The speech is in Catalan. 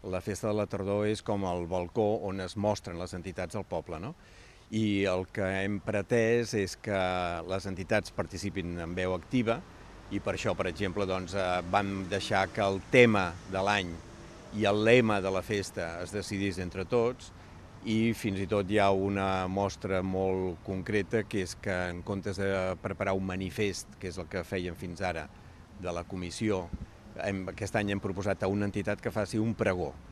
la Festa de la Tardor és com el balcó on es mostren les entitats del poble, no? I el que hem pretès és que les entitats participin en veu activa i per això, per exemple, vam deixar que el tema de l'any i el lema de la festa es decidís entre tots i fins i tot hi ha una mostra molt concreta que és que en comptes de preparar un manifest, que és el que fèiem fins ara de la comissió, aquest any hem proposat a una entitat que faci un pregó.